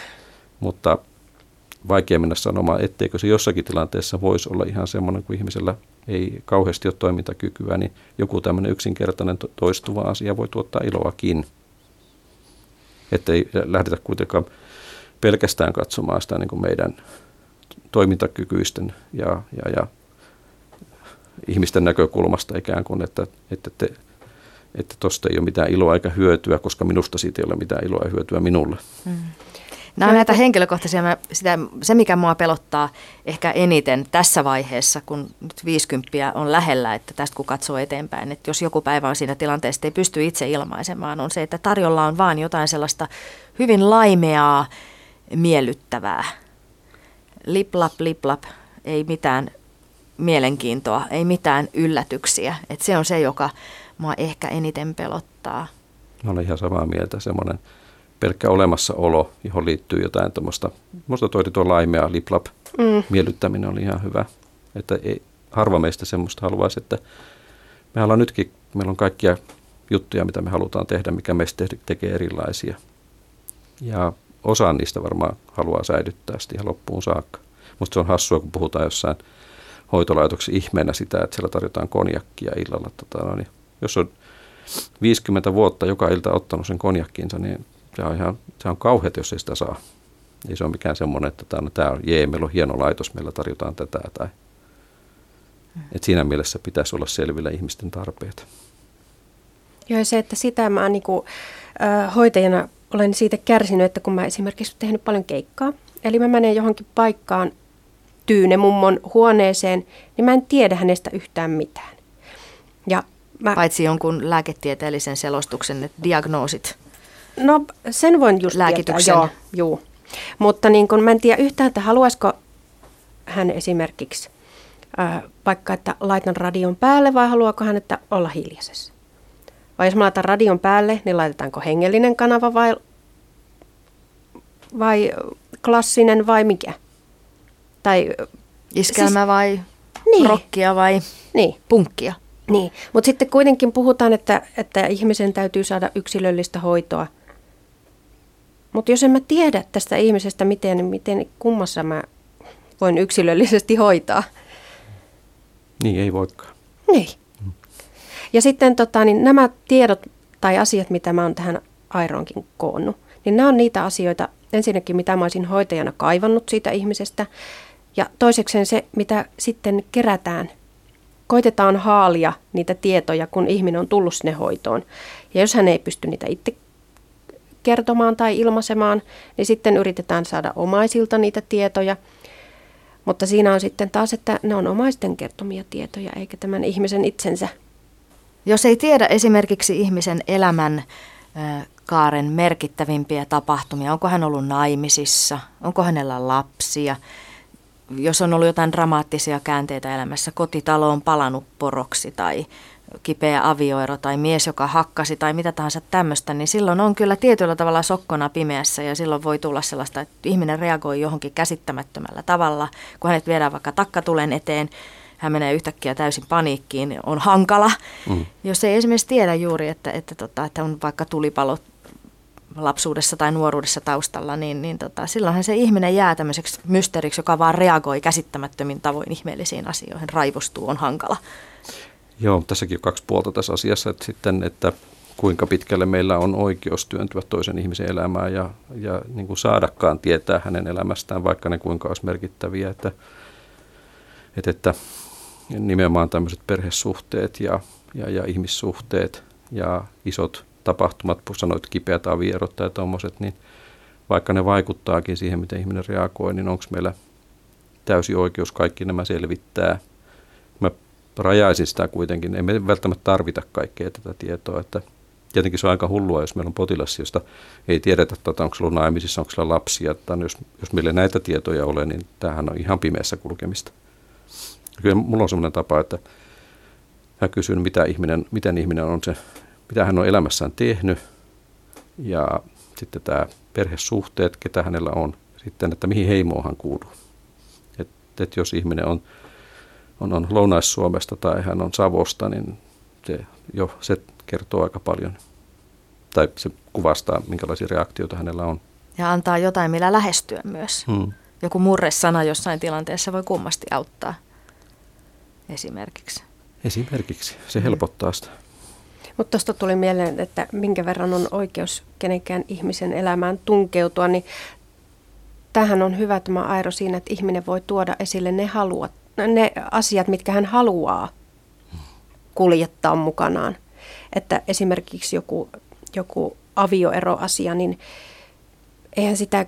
mutta vaikea mennä sanomaan, etteikö se jossakin tilanteessa voisi olla ihan semmoinen, kun ihmisellä ei kauheasti ole toimintakykyä, niin joku tämmöinen yksinkertainen toistuva asia voi tuottaa iloakin. Että ei lähdetä kuitenkaan pelkästään katsomaan sitä niin kuin meidän toimintakykyisten ja, ja, ja ihmisten näkökulmasta ikään kuin, että että te, että tosta ei ole mitään iloa eikä hyötyä, koska minusta siitä ei ole mitään iloa ja hyötyä minulle. Mm. Nämä on näitä henkilökohtaisia, mä sitä, se mikä mua pelottaa ehkä eniten tässä vaiheessa, kun nyt viisikymppiä on lähellä, että tästä kun katsoo eteenpäin, että jos joku päivä on siinä tilanteessa, että ei pysty itse ilmaisemaan, on se, että tarjolla on vaan jotain sellaista hyvin laimeaa, miellyttävää. Liplap, liplap, ei mitään mielenkiintoa, ei mitään yllätyksiä. Että se on se, joka mua ehkä eniten pelottaa. Mä olen ihan samaa mieltä, semmoinen pelkkä olemassaolo, johon liittyy jotain tuommoista, minusta toi tuo laimea liplap, mm. miellyttäminen oli ihan hyvä. Että ei, harva meistä semmoista haluaisi, että me ollaan nytkin, meillä on kaikkia juttuja, mitä me halutaan tehdä, mikä meistä tekee erilaisia. Ja osa niistä varmaan haluaa säilyttää sitä ihan loppuun saakka. Musta se on hassua, kun puhutaan jossain hoitolaitoksen ihmeenä sitä, että siellä tarjotaan konjakkia illalla. Tota, no niin, jos on viisikymmentä vuotta joka ilta ottanut sen konjakkinsa, niin se on, ihan, se on kauheata, jos ei sitä saa. Ei se ole mikään semmoinen, että tämä on, tämä on jee, meillä on hieno laitos, meillä tarjotaan tätä. Tai. Et siinä mielessä pitäisi olla selvillä ihmisten tarpeet. Joo, se, että sitä mä niin kuin, äh, hoitajana olen siitä kärsinyt, että kun mä esimerkiksi tehnyt paljon keikkaa, eli mä menen johonkin paikkaan Tyynemummon huoneeseen, niin mä en tiedä hänestä yhtään mitään. Ja mä, paitsi jonkun lääketieteellisen selostuksen, että diagnoosit. No sen voin just lääkityksen. Tietää, joo, joo. Mutta niin kun mä en tiedä yhtään, että haluaisiko hän esimerkiksi äh, vaikka, että laitan radion päälle vai haluaako hän, että olla hiljaisessa. Vai jos mä laitan radion päälle, niin laitetaanko hengellinen kanava vai, vai klassinen vai mikä? Tai, iskelmä siis, vai niin, rockia vai niin, punkkia. Niin, mutta sitten kuitenkin puhutaan, että, että ihmisen täytyy saada yksilöllistä hoitoa Mutta jos en mä tiedä tästä ihmisestä, miten, niin miten kummassa mä voin yksilöllisesti hoitaa. Niin, ei voikaan. Niin. Mm. Ja sitten tota, niin nämä tiedot tai asiat, mitä mä oon tähän Airoonkin koonnut, niin nämä on niitä asioita, ensinnäkin mitä mä olisin hoitajana kaivannut siitä ihmisestä, ja toisekseen se, mitä sitten kerätään. Koitetaan haalia niitä tietoja, kun ihminen on tullut sinne hoitoon. Ja jos hän ei pysty niitä itse kertomaan tai ilmaisemaan, niin sitten yritetään saada omaisilta niitä tietoja. Mutta siinä on sitten taas, että ne on omaisten kertomia tietoja, eikä tämän ihmisen itsensä. Jos ei tiedä esimerkiksi ihmisen elämän äh, kaaren merkittävimpiä tapahtumia, onko hän ollut naimisissa, onko hänellä lapsia, jos on ollut jotain dramaattisia käänteitä elämässä, kotitalo on palannut poroksi tai kipeä avioero tai mies, joka hakkasi tai mitä tahansa tämmöistä, niin silloin on kyllä tietyllä tavalla sokkona pimeässä ja silloin voi tulla sellaista, että ihminen reagoi johonkin käsittämättömällä tavalla, kun hänet viedään vaikka takkatulen eteen, hän menee yhtäkkiä täysin paniikkiin, on hankala, mm. jos ei esimerkiksi tiedä juuri, että, että, tota, että on vaikka tulipalo lapsuudessa tai nuoruudessa taustalla, niin, niin tota, silloinhan se ihminen jää tämmöiseksi mysteeriksi, joka vaan reagoi käsittämättömin tavoin ihmeellisiin asioihin, raivostuu, on hankala. Joo, tässäkin on kaksi puolta tässä asiassa, että sitten, että kuinka pitkälle meillä on oikeus työntyä toisen ihmisen elämään ja, ja niin kuin saadakaan tietää hänen elämästään, vaikka ne kuinka olisi merkittäviä, että, että, että nimenomaan tämmöiset perhesuhteet ja, ja, ja ihmissuhteet ja isot tapahtumat, kun sanoit kipeät avierot tai tommoset, niin vaikka ne vaikuttaakin siihen, miten ihminen reagoi, niin onko meillä täysi oikeus kaikki nämä selvittää. Mä rajaisin sitä kuitenkin, ei me välttämättä tarvita kaikkea tätä tietoa, että tietenkin se on aika hullua, jos meillä on potilas, josta ei tiedetä, että onko se ollut naimisissa, onko sillä lapsia, että jos, jos meillä ei näitä tietoja ole, niin tämähän on ihan pimeässä kulkemista. Kyllä mulla on sellainen tapa, että mä kysyn, mitä ihminen, miten ihminen on se, mitä hän on elämässään tehnyt ja sitten tämä perhesuhteet, ketä hänellä on, sitten, että mihin heimoon hän kuuluu. Että et jos ihminen on, on, on Lounais-Suomesta tai hän on Savosta, niin se, jo, se kertoo aika paljon. Tai se kuvastaa, minkälaisia reaktioita hänellä on. Ja antaa jotain, millä lähestyä myös. Hmm. Joku murresana jossain tilanteessa voi kummasti auttaa esimerkiksi. Esimerkiksi. Se helpottaa sitä. Mutta tuosta tuli mieleen, että minkä verran on oikeus kenenkään ihmisen elämään tunkeutua, niin tämähän on hyvä tämä Airo siinä, että ihminen voi tuoda esille ne, haluat, ne asiat, mitkä hän haluaa kuljettaa mukanaan. Että esimerkiksi joku, joku avioeroasia, niin eihän sitä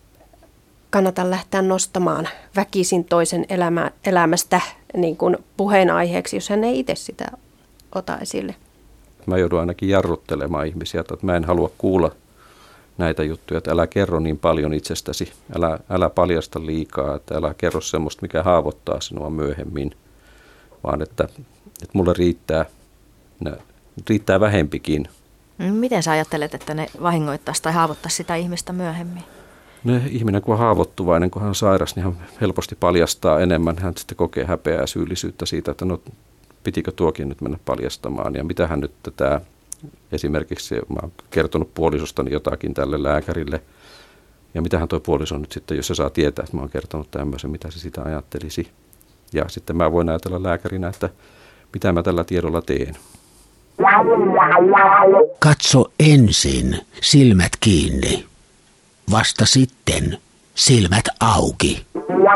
kannata lähteä nostamaan väkisin toisen elämä, elämästä niin kuin puheenaiheeksi, jos hän ei itse sitä ota esille. Mä joudun ainakin jarruttelemaan ihmisiä, että mä en halua kuulla näitä juttuja, että älä kerro niin paljon itsestäsi, älä, älä paljasta liikaa, että älä kerro semmoista, mikä haavoittaa sinua myöhemmin, vaan että, että mulle riittää, ne, riittää vähempikin. Miten sä ajattelet, että ne vahingoittaisi tai haavoittaisi sitä ihmistä myöhemmin? No, ihminen kun on haavoittuvainen, kun hän on sairas, niin hän helposti paljastaa enemmän. Hän sitten kokee häpeää ja syyllisyyttä siitä, että no, pitikö tuokin nyt mennä paljastamaan. Ja mitähän nyt tämä, esimerkiksi mä oon kertonut puolisostani jotakin tälle lääkärille. Ja mitähän tuo puoliso nyt sitten, jos se saa tietää, että mä oon kertonut tämmöisen, mitä se sitä ajattelisi. Ja sitten mä voin ajatella lääkärinä, että mitä mä tällä tiedolla teen. Katso ensin silmät kiinni. Vasta sitten silmät auki.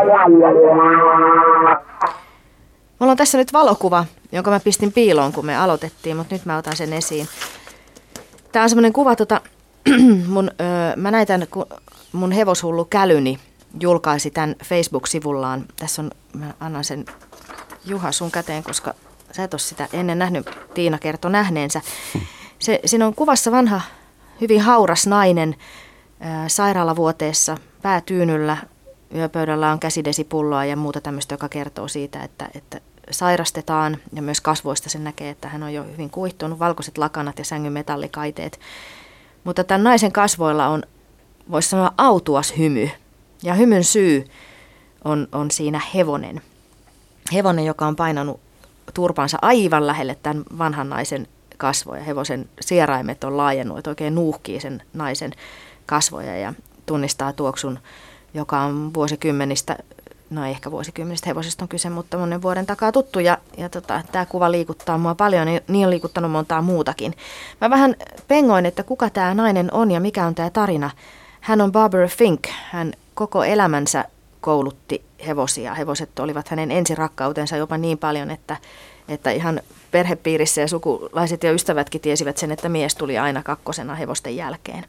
Mulla on tässä nyt valokuva, jonka mä pistin piiloon, kun me aloitettiin, mutta nyt mä otan sen esiin. Tää on semmoinen kuva, tota, mun, öö, mä näytän, kun mun hevoshullu Kälyni julkaisi tämän Facebook-sivullaan. Tässä on, mä annan sen Juha sun käteen, koska sä et ole sitä ennen nähnyt, Tiina kertoi nähneensä. Se, siinä on kuvassa vanha, hyvin hauras nainen, sairaalavuoteessa, pää tyynyllä, yöpöydällä on käsidesipulloa ja muuta tämmöistä, joka kertoo siitä, että, että sairastetaan ja myös kasvoista sen näkee, että hän on jo hyvin kuihtunut, valkoiset lakanat ja sängyn metallikaiteet. Mutta tämän naisen kasvoilla on, voisi sanoa, autuas hymy ja hymyn syy on, on siinä hevonen. Hevonen, joka on painanut turpansa aivan lähelle tämän vanhan naisen kasvoja. Hevosen sieraimet on laajennut, että oikein nuuhkii sen naisen kasvoja ja tunnistaa tuoksun, joka on vuosikymmenistä, no ei ehkä vuosikymmenistä hevosista on kyse, mutta monen vuoden takaa tuttu. Ja, ja tota, tämä kuva liikuttaa mua paljon, niin, niin on liikuttanut montaa muutakin. Mä vähän pengoin, että kuka tämä nainen on ja mikä on tämä tarina. Hän on Barbara Fink. Hän koko elämänsä koulutti hevosia. Hevoset olivat hänen ensirakkautensa jopa niin paljon, että, että ihan perhepiirissä ja sukulaiset ja ystävätkin tiesivät sen, että mies tuli aina kakkosena hevosten jälkeen.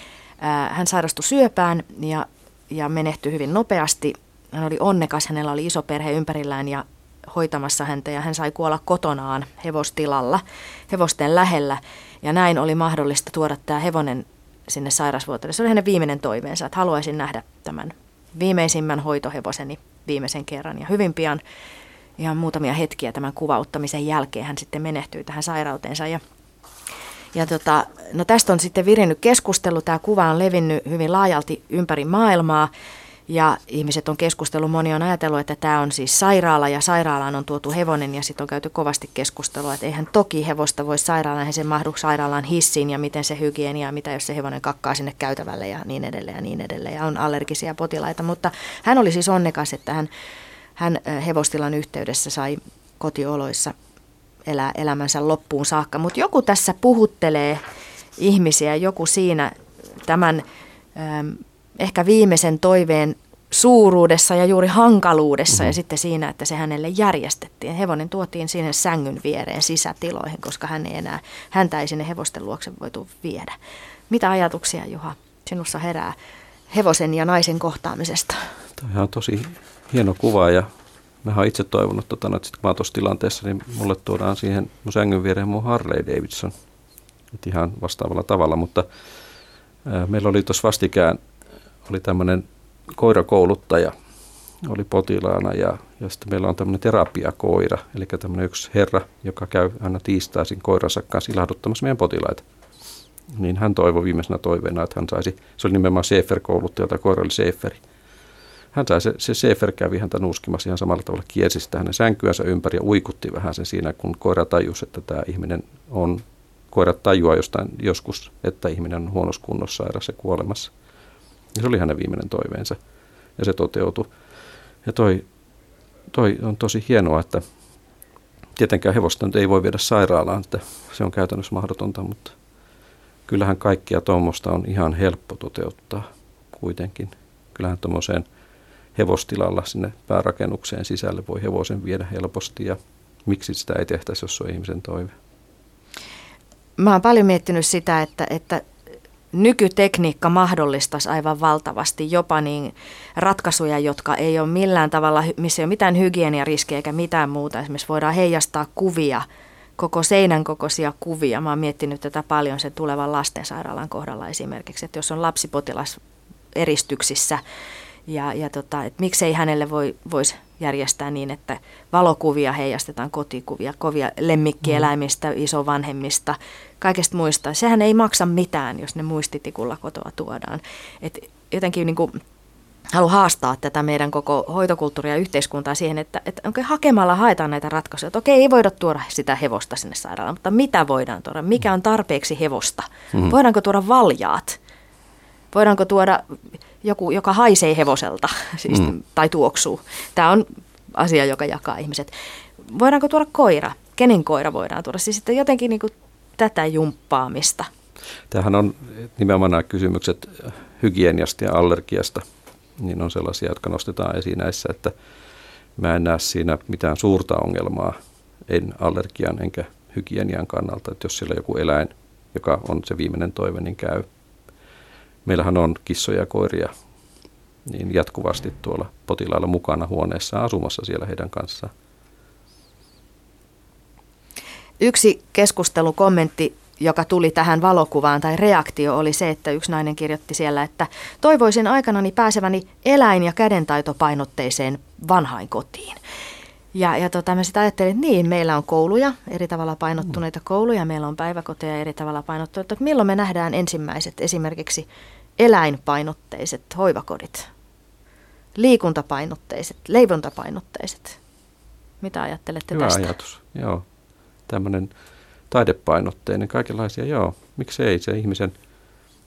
Hän sairastui syöpään ja, ja menehtyi hyvin nopeasti. Hän oli onnekas, hänellä oli iso perhe ympärillään ja hoitamassa häntä ja hän sai kuolla kotonaan hevostilalla, hevosten lähellä. Ja näin oli mahdollista tuoda tämä hevonen sinne sairasvuoteelle. Se oli hänen viimeinen toiveensa, että haluaisin nähdä tämän viimeisimmän hoitohevoseni viimeisen kerran. Ja hyvin pian, ihan muutamia hetkiä tämän kuvauttamisen jälkeen hän sitten menehtyi tähän sairauteensa. Ja, ja tota, no tästä on sitten virinnyt keskustelu. Tämä kuva on levinnyt hyvin laajalti ympäri maailmaa. Ja ihmiset on keskustellut, moni on ajatellut, että tämä on siis sairaala ja sairaalaan on tuotu hevonen ja sitten on käyty kovasti keskustelua, että eihän toki hevosta voi sairaalaan, eihän se mahdu sairaalaan hissiin ja miten se hygienia, mitä jos se hevonen kakkaa sinne käytävälle ja niin edelleen ja niin edelleen ja on allergisia potilaita. Mutta hän oli siis onnekas, että hän, hän hevostilan yhteydessä sai kotioloissa elää elämänsä loppuun saakka. Mutta joku tässä puhuttelee ihmisiä, joku siinä tämän Ähm, ehkä viimeisen toiveen suuruudessa ja juuri hankaluudessa mm-hmm. ja sitten siinä, että se hänelle järjestettiin. Hevonen tuotiin sinne sängyn viereen sisätiloihin, koska hän ei enää, häntä ei sinne hevosten luokse voitu viedä. Mitä ajatuksia, Juha, sinussa herää hevosen ja naisen kohtaamisesta? Tämä on tosi hieno kuva ja mä oon itse toivonut, tota, että sit kun mä oon tuossa tilanteessa, niin mulle tuodaan siihen mun sängyn viereen mun Harley Davidson. Et ihan vastaavalla tavalla, mutta ää, meillä oli tuossa vastikään oli tämmöinen koirakouluttaja, oli potilaana ja, ja sitten meillä on tämmöinen terapiakoira, eli tämmöinen yksi herra, joka käy aina tiistaisin koiransa kanssa ilahduttamassa meidän potilaita. Niin hän toivoi viimeisenä toiveena, että hän saisi, se oli nimenomaan Schäfer-kouluttaja, tai koira oli Schäferi. Hän sai, se, se Schäfer kävi häntä nuuskimassa ihan samalla tavalla, kiersi sitä hänen sänkyänsä ympäri ja uikutti vähän sen siinä, kun koira tajusi, että tämä ihminen on, koirat tajuaa jostain joskus, että ihminen on huonossa kunnossa, sairas ja kuolemassa. Ja se oli hänen viimeinen toiveensa ja se toteutui. Ja toi, toi on tosi hienoa, että tietenkään hevosta nyt ei voi viedä sairaalaan, että se on käytännössä mahdotonta, mutta kyllähän kaikkia tuommoista on ihan helppo toteuttaa kuitenkin. Kyllähän tuommoiseen hevostilalla sinne päärakennukseen sisälle voi hevosen viedä helposti ja miksi sitä ei tehtäisi, jos on ihmisen toive. Mä oon paljon miettinyt sitä, että, että nykytekniikka mahdollistaisi aivan valtavasti jopa niin ratkaisuja, jotka ei ole millään tavalla, missä ei ole mitään hygieniariskejä eikä mitään muuta. Esimerkiksi voidaan heijastaa kuvia, koko seinän kokoisia kuvia. Mä oon miettinyt tätä paljon sen tulevan lastensairaalan kohdalla esimerkiksi, että jos on lapsipotilas eristyksissä ja, ja tota, että miksei hänelle voi, voisi järjestää niin, että valokuvia heijastetaan, kotikuvia, kovia lemmikkieläimistä, isovanhemmista, kaikesta muista. Sehän ei maksa mitään, jos ne muistitikulla kotoa tuodaan. Et jotenkin niin kuin haluan haastaa tätä meidän koko hoitokulttuuria ja yhteiskuntaa siihen, että, että okay, hakemalla haetaan näitä ratkaisuja. Että okei, ei voida tuoda sitä hevosta sinne sairaalaan, mutta mitä voidaan tuoda? Mikä on tarpeeksi hevosta? Mm-hmm. Voidaanko tuoda valjaat? Voidaanko tuoda joku, joka haisee hevoselta siis, mm. tai tuoksuu? Tämä on asia, joka jakaa ihmiset. Voidaanko tuoda koira? Kenen koira voidaan tuoda? Siis sitten jotenkin niin kuin tätä jumppaamista. Tämähän on nimenomaan nämä kysymykset hygieniasta ja allergiasta. Niin on sellaisia, jotka nostetaan esiin näissä, että mä en näe siinä mitään suurta ongelmaa, en allergian enkä hygienian kannalta. Että jos siellä on joku eläin, joka on se viimeinen toive, niin käy. Meillähän on kissoja ja koiria niin jatkuvasti tuolla potilailla mukana huoneessa asumassa siellä heidän kanssaan. Yksi keskustelukommentti, joka tuli tähän valokuvaan tai reaktio oli se, että yksi nainen kirjoitti siellä, että toivoisin aikanani pääseväni eläin- ja kädentaitopainotteiseen vanhainkotiin. Ja, ja tota, mä sitten ajattelin, että niin, meillä on kouluja, eri tavalla painottuneita kouluja, meillä on päiväkoteja eri tavalla painottuneita, että milloin me nähdään ensimmäiset esimerkiksi eläinpainotteiset hoivakodit, liikuntapainotteiset, leivontapainotteiset. Mitä ajattelette Hyvä tästä? Hyvä ajatus, joo. Tämmöinen taidepainotteinen, kaikenlaisia, joo. Miksi ei se ihmisen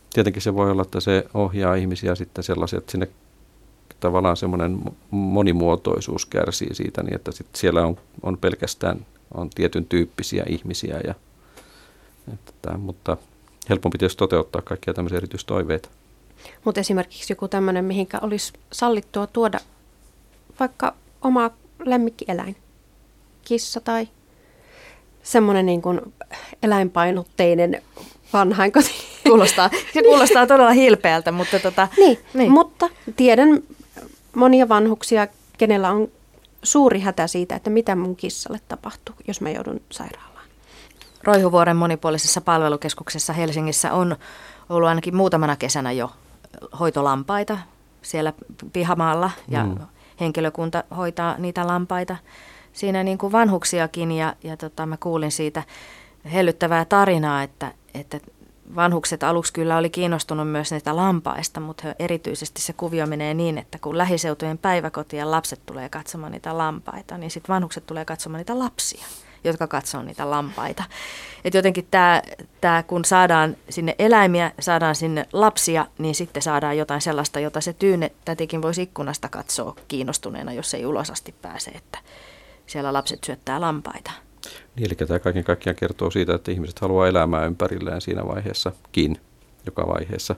tietenkin se voi olla, että se ohjaa ihmisiä sitten sellaisia, että sinne tavallaan semmoinen monimuotoisuus kärsii siitä, niin että sit siellä on, on pelkästään on tietyn tyyppisiä ihmisiä. Ja, että, mutta helpompi tietysti toteuttaa kaikkia tämmöisiä erityistoiveita. Mutta esimerkiksi joku tämmöinen, mihinkä olisi sallittua tuoda vaikka oma lemmikkieläin, kissa tai semmoinen niin kuin eläinpainotteinen vanhainkoti. Kuulostaa, se kuulostaa todella hilpeältä, mutta tota, niin, niin, mutta tiedän monia vanhuksia, kenellä on suuri hätä siitä, että mitä mun kissalle tapahtuu, jos mä joudun sairaalaan. Roihuvuoren monipuolisessa palvelukeskuksessa Helsingissä on ollut ainakin muutamana kesänä jo hoitolampaita siellä pihamaalla ja mm. henkilökunta hoitaa niitä lampaita. Siinä niin kuin vanhuksiakin ja, ja tota, mä kuulin siitä hellyttävää tarinaa, että, että vanhukset aluksi kyllä oli kiinnostunut myös niitä lampaista, mutta erityisesti se kuvio menee niin, että kun lähiseutujen päiväkotien lapset tulee katsomaan niitä lampaita, niin sitten vanhukset tulee katsomaan niitä lapsia, jotka katsoo niitä lampaita. Et jotenkin tämä, tämä, kun saadaan sinne eläimiä, saadaan sinne lapsia, niin sitten saadaan jotain sellaista, jota se tyyne tätikin voisi ikkunasta katsoa kiinnostuneena, jos ei ulos asti pääse, että siellä lapset syöttää lampaita. Niin, eli tämä kaiken kaikkiaan kertoo siitä, että ihmiset haluaa elämää ympärilleen siinä vaiheessakin, joka vaiheessa.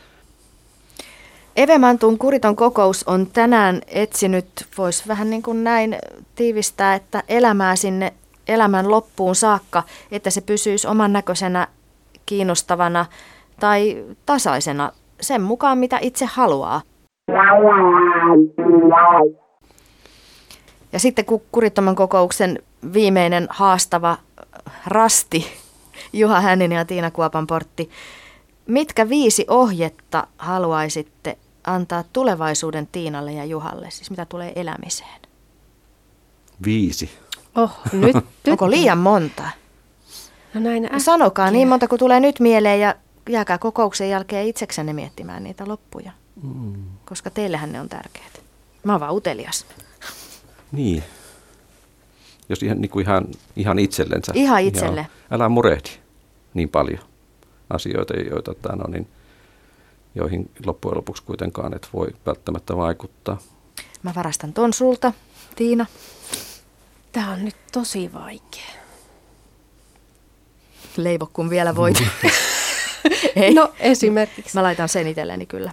Evemantun Kuriton kokous on tänään etsinyt, voisi vähän niin kuin näin tiivistää, että elämää sinne elämän loppuun saakka, että se pysyisi oman näköisenä, kiinnostavana tai tasaisena sen mukaan, mitä itse haluaa. Ja sitten Kurittoman kokouksen viimeinen haastava rasti, Juha Hänninen ja Tiina Kuopanportti. Mitkä viisi ohjetta haluaisitte antaa tulevaisuuden Tiinalle ja Juhalle, siis mitä tulee elämiseen? Viisi. Oh, nyt, nyt. Onko liian monta? No näin äkkiä. Sanokaa niin monta kuin tulee nyt mieleen ja jääkää kokouksen jälkeen itseksenne miettimään niitä loppuja, mm. koska teillähän ne on tärkeät. Mä oon vaan utelias. Niin. Jos ihan, niin kuin ihan, ihan itsellensä. Ihan itselle. Joo. Älä murehdi niin paljon asioita, joita, no niin, joihin loppujen lopuksi kuitenkaan et voi välttämättä vaikuttaa. Mä varastan ton sulta, Tiina. Tää on nyt tosi vaikea. Leivo, kun vielä voit. Ei. No esimerkiksi. Mä laitan sen itselleni kyllä.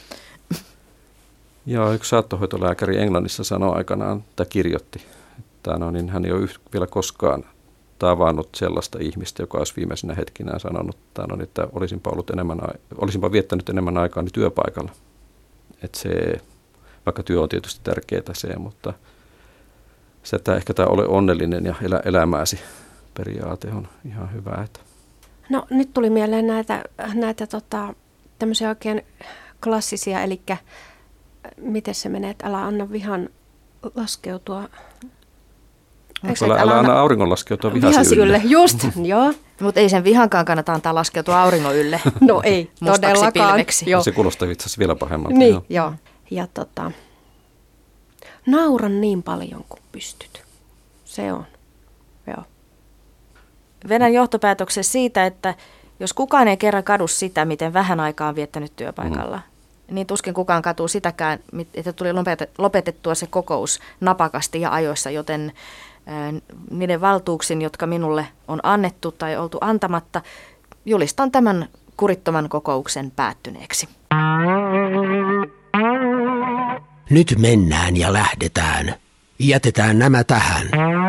Joo, yksi saattohoitolääkäri Englannissa sanoi aikanaan, tai kirjoitti, että no, niin hän ei ole vielä koskaan tavannut sellaista ihmistä, joka olisi viimeisenä hetkinään sanonut, että, no, että olisinpa, ollut enemmän, olisinpa viettänyt enemmän aikaa niin työpaikalla. Että se, vaikka työ on tietysti tärkeää se, mutta se, että ehkä tämä ole onnellinen ja elä, elämääsi periaate on ihan hyvä. Että. No nyt tuli mieleen näitä, näitä tota, tämmöisiä oikein klassisia, eli miten se menee, että älä anna vihan laskeutua. Onko älä, älä anna auringon laskeutua vihasi, vihasi ylle. ylle. Just, joo. Mutta ei sen vihankaan kannata antaa laskeutua auringon ylle. No ei, todellakaan. Joo. Se kuulostaa itse asiassa vielä pahemmalta. Niin, joo. joo. Ja tota, naura niin paljon kuin pystyt. Se on, joo. Vedän johtopäätöksen siitä, että jos kukaan ei kerran kadu sitä, miten vähän aikaa on viettänyt työpaikalla, mm. niin tuskin kukaan katuu sitäkään, että tuli lopetettua se kokous napakasti ja ajoissa, joten niiden valtuuksin, jotka minulle on annettu tai oltu antamatta, julistan tämän Kurittoman kokouksen päättyneeksi. Nyt mennään ja lähdetään. Jätetään nämä tähän.